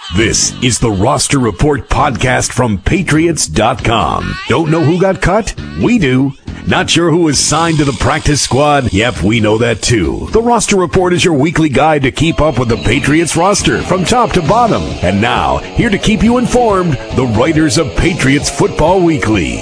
This is the Roster Report podcast from Patriots.com. Don't know who got cut? We do. Not sure who was signed to the practice squad? Yep, we know that too. The Roster Report is your weekly guide to keep up with the Patriots roster from top to bottom. And now, here to keep you informed, the writers of Patriots Football Weekly.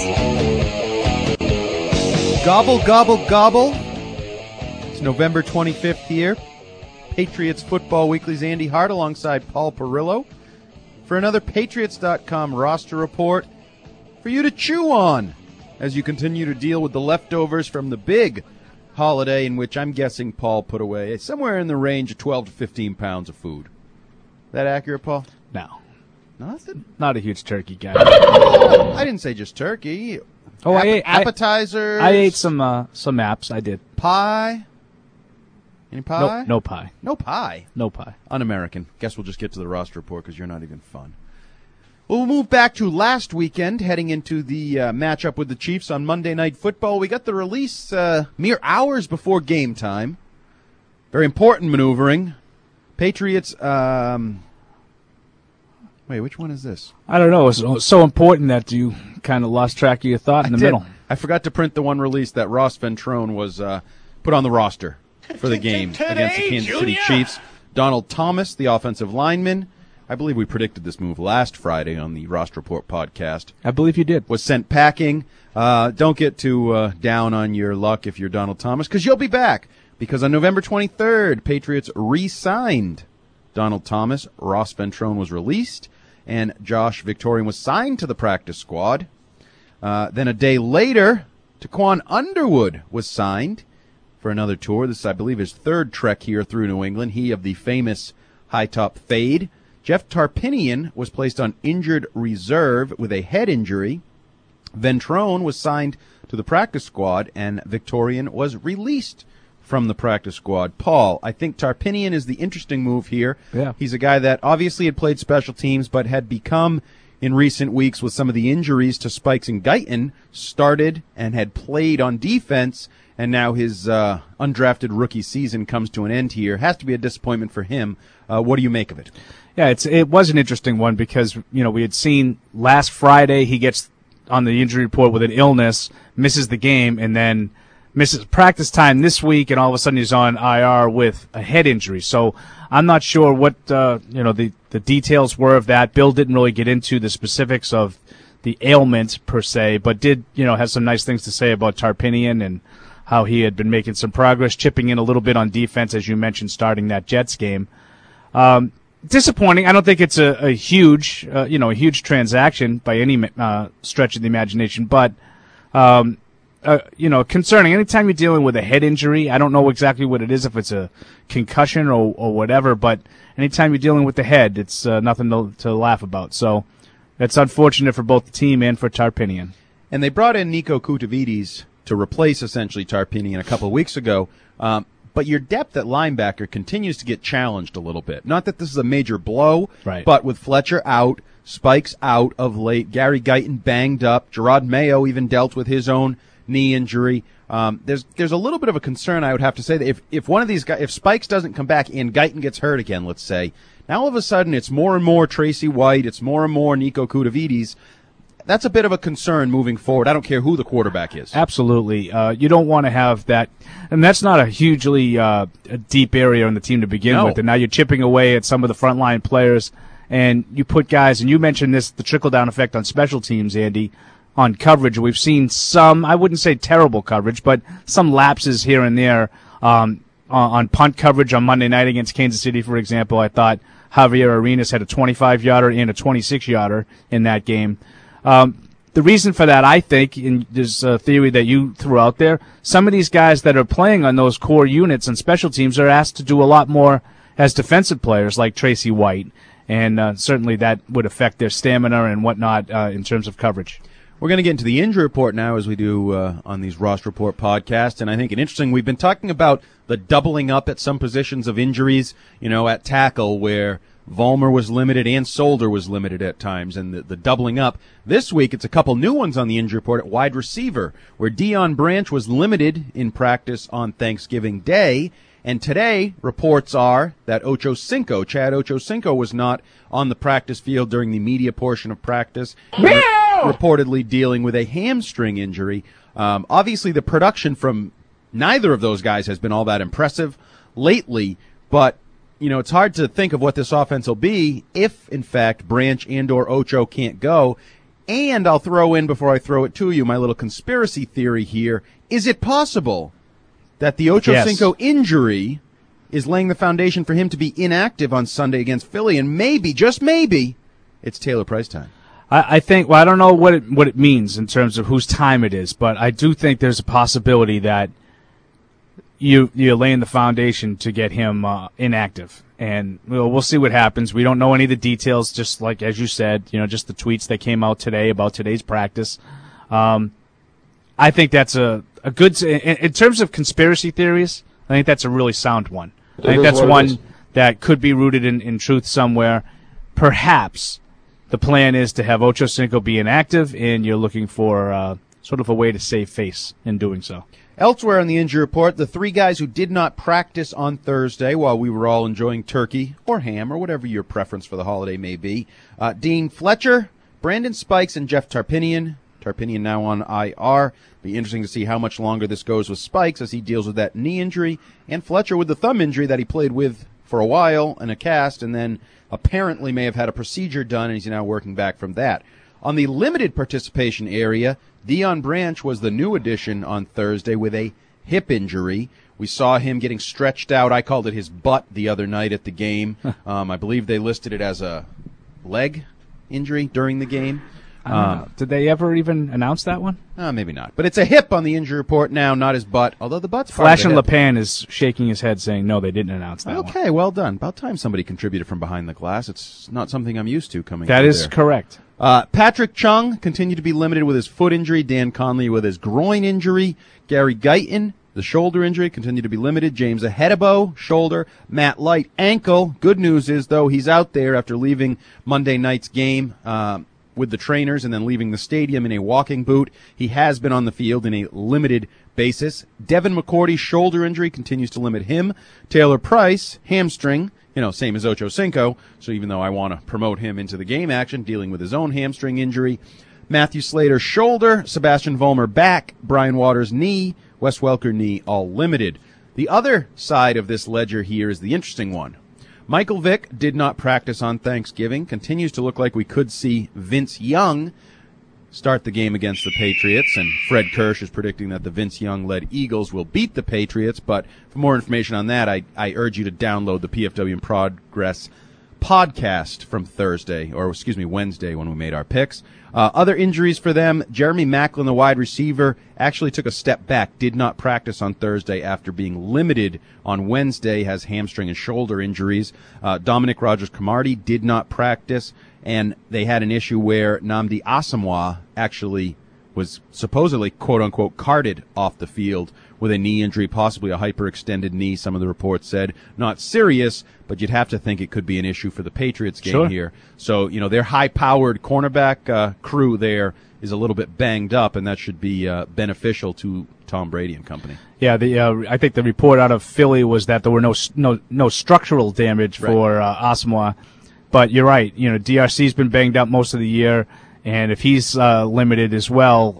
Gobble, gobble, gobble. It's November 25th here. Patriots Football Weekly's Andy Hart alongside Paul Perillo for another Patriots.com roster report for you to chew on as you continue to deal with the leftovers from the big holiday in which I'm guessing Paul put away somewhere in the range of 12 to 15 pounds of food. That accurate, Paul? No. Nothing? Not a huge turkey guy. I didn't say just turkey. Oh, I ate appetizers. I ate some apps. I did. Pie? Any pie? No pie. No pie? No pie. Un-American. Guess we'll just get to the roster report because you're not even fun. We'll move back to last weekend, heading into the matchup with the Chiefs on Monday Night Football. We got the release mere hours before game time. Very important maneuvering. Patriots, wait, which one is this? I don't know. It was so important that you kind of lost track of your thought in the middle. I forgot to print the one release that Ross Ventrone was put on the roster for the game against the Kansas City Chiefs. Donald Thomas, the offensive lineman, I believe we predicted this move last Friday on the Roster Report podcast. I believe you did. Was sent packing. Don't get too down on your luck if you're Donald Thomas, because you'll be back. Because on November 23rd, Patriots re-signed Donald Thomas. Ross Ventrone was released, and Josh Victorian was signed to the practice squad. Then a day later, Taquan Underwood was signed for another tour. This, I believe, is third trek here through New England. He of the famous high-top fade. Jeff Tarpinian was placed on injured reserve with a head injury. Ventrone was signed to the practice squad, and Victorian was released from the practice squad. Paul, I think Tarpinian is the interesting move here. Yeah. He's a guy that obviously had played special teams, but had become, in recent weeks with some of the injuries to Spikes and Guyton, started and had played on defense, and now his undrafted rookie season comes to an end here. Has to be a disappointment for him. What do you make of it? Yeah, it was an interesting one because, we had seen last Friday he gets on the injury report with an illness, misses the game, and then misses practice time this week, and all of a sudden he's on IR with a head injury. So I'm not sure what the details were of that. Bill didn't really get into the specifics of the ailment per se, but did have some nice things to say about Tarpinian and how he had been making some progress, chipping in a little bit on defense, as you mentioned, starting that Jets game. Disappointing. I don't think it's a huge transaction by any stretch of the imagination, but concerning. Anytime you're dealing with a head injury, I don't know exactly what it is, if it's a concussion or whatever, but anytime you're dealing with the head, it's nothing to laugh about. So it's unfortunate for both the team and for Tarpinian. And they brought in Nico Koutavides to replace essentially Tarpinian a couple of weeks ago. But your depth at linebacker continues to get challenged a little bit. Not that this is a major blow, right, but with Fletcher out, Spikes out of late, Gary Guyton banged up, Gerard Mayo even dealt with his own knee injury. There's a little bit of a concern, I would have to say, that if one of these guys, if Spikes doesn't come back and Guyton gets hurt again, let's say, now all of a sudden it's more and more Tracy White, it's more and more Nico Koutavides. That's a bit of a concern moving forward. I don't care who the quarterback is. Absolutely. You don't want to have that. And that's not a hugely a deep area in the team to begin with. And now you're chipping away at some of the frontline players. And you put guys, and you mentioned this, the trickle-down effect on special teams, Andy, on coverage. We've seen some, I wouldn't say terrible coverage, but some lapses here and there on punt coverage on Monday night against Kansas City, for example. I thought Javier Arenas had a 25-yarder and a 26-yarder in that game. The reason for that, I think, and there's a theory that you threw out there, some of these guys that are playing on those core units and special teams are asked to do a lot more as defensive players, like Tracy White, and certainly that would affect their stamina and whatnot in terms of coverage. We're going to get into the injury report now, as we do on these Roster Report podcasts, and I think we've been talking about the doubling up at some positions of injuries, at tackle, where Vollmer was limited and Solder was limited at times, and the doubling up. This week, it's a couple new ones on the injury report at wide receiver, where Deion Branch was limited in practice on Thanksgiving Day, And today, reports are that Chad Ochocinco, was not on the practice field during the media portion of practice, reportedly dealing with a hamstring injury. Obviously, the production from neither of those guys has been all that impressive lately, but it's hard to think of what this offense will be if, in fact, Branch and/or Ocho can't go. And I'll throw in, before I throw it to you, my little conspiracy theory here. Is it possible that the Ochocinco injury is laying the foundation for him to be inactive on Sunday against Philly, and maybe, just maybe, it's Taylor Price time? I think, I don't know what it means in terms of whose time it is, but I do think there's a possibility that you're laying the foundation to get him inactive. And we'll see what happens. We don't know any of the details, just like, as you said, just the tweets that came out today about today's practice. I think that's a good, in terms of conspiracy theories, I think that's a really sound one. I think that's one that could be rooted in truth somewhere. Perhaps the plan is to have Ochocinco be inactive, and you're looking for sort of a way to save face in doing so. Elsewhere on the injury report, the three guys who did not practice on Thursday while we were all enjoying turkey or ham or whatever your preference for the holiday may be, Dean Fletcher, Brandon Spikes, and Jeff Tarpinian. Tarpinian now on IR. Be interesting to see how much longer this goes with Spikes as he deals with that knee injury, and Fletcher with the thumb injury that he played with for a while in a cast and then apparently may have had a procedure done, and he's now working back from that. On the limited participation area, Deion Branch was the new addition on Thursday with a hip injury. We saw him getting stretched out. I called it his butt the other night at the game. I believe they listed it as a leg injury during the game. Did they ever even announce that one? Maybe not. But it's a hip on the injury report now, not his butt, although the butt's part Flash of the and hip. LePan is shaking his head saying, no, they didn't announce that one. Okay, well done. About time somebody contributed from behind the glass. It's not something I'm used to coming That through is there. correct. Patrick Chung continued to be limited with his foot injury. Dan Conley with his groin injury. Gary Guyton, the shoulder injury, continued to be limited. James Ahedebo, shoulder. Matt Light, ankle. Good news is, though, he's out there after leaving Monday night's game with the trainers and then leaving the stadium in a walking boot. He has been on the field in a limited basis. Devin McCourty's shoulder injury continues to limit him. Taylor Price, hamstring. Same as Ochocinco, so even though I want to promote him into the game action, dealing with his own hamstring injury. Matthew Slater, shoulder. Sebastian Vollmer, back. Brian Waters, knee. Wes Welker, knee, all limited. The other side of this ledger here is the interesting one. Michael Vick did not practice on Thanksgiving. Continues to look like we could see Vince Young start the game against the Patriots, and Fred Kirsch is predicting that the Vince Young-led Eagles will beat the Patriots. But for more information on that, I urge you to download the PFW in Progress podcast from Wednesday when we made our picks. Other injuries for them, Jeremy Maclin, the wide receiver, actually took a step back, did not practice on Thursday after being limited on Wednesday, has hamstring and shoulder injuries. Dominic Rodgers-Cromartie did not practice, and they had an issue where Nnamdi Asomugha actually was supposedly, quote-unquote, carted off the field with a knee injury, possibly a hyperextended knee, some of the reports said. Not serious, but you'd have to think it could be an issue for the Patriots game here. So, their high-powered cornerback crew there is a little bit banged up, and that should be beneficial to Tom Brady and company. Yeah, I think the report out of Philly was that there were no structural damage for Asomugha. But you're right. DRC's been banged up most of the year, and if he's limited as well,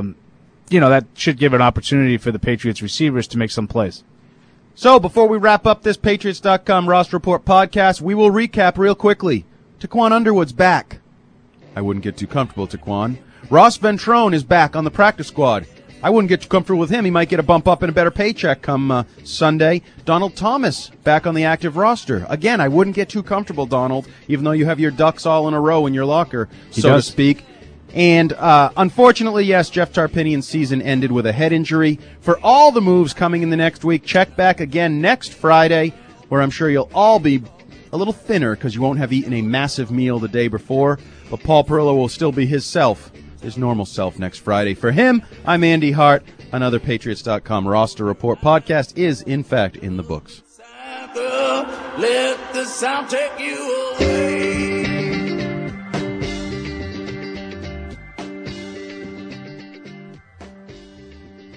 that should give an opportunity for the Patriots receivers to make some plays. So before we wrap up this Patriots.com Roster Report podcast, we will recap real quickly. Taquan Underwood's back. I wouldn't get too comfortable, Taquan. Ross Ventrone is back on the practice squad. I wouldn't get too comfortable with him. He might get a bump up and a better paycheck come Sunday. Donald Thomas back on the active roster. Again, I wouldn't get too comfortable, Donald, even though you have your ducks all in a row in your locker, to speak. And unfortunately, yes, Jeff Tarpinian's season ended with a head injury. For all the moves coming in the next week, check back again next Friday, where I'm sure you'll all be a little thinner because you won't have eaten a massive meal the day before. But Paul Perillo will still be his normal self next Friday. For him, I'm Andy Hart. Another Patriots.com Roster Report podcast is, in fact, in the books. Let the sound take you away.